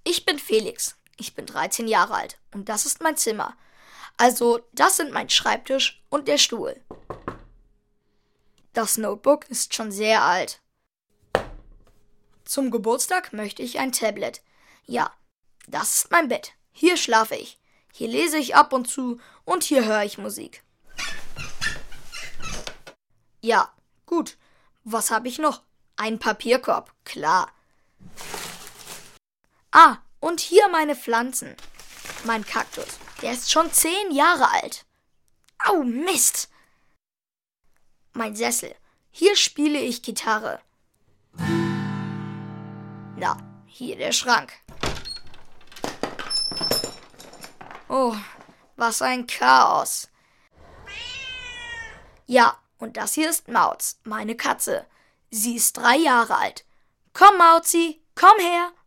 Ich bin Felix. Ich bin 13 Jahre alt und das ist mein Zimmer. Also, das sind mein Schreibtisch und der Stuhl. Das Notebook ist schon sehr alt. Zum Geburtstag möchte ich ein Tablet. Ja, das ist mein Bett. Hier schlafe ich. Hier lese ich ab und zu und hier höre ich Musik. Ja, gut. Was habe ich noch? Ein Papierkorb, klar. Ah, und hier meine Pflanzen. Mein Kaktus, der ist schon 10 Jahre alt. Au, Mist! Mein Sessel, hier spiele ich Gitarre. Na, hier der Schrank. Oh, was ein Chaos. Ja, und das hier ist Mauz, meine Katze. Sie ist 3 Jahre alt. Komm, Mauzi, komm her.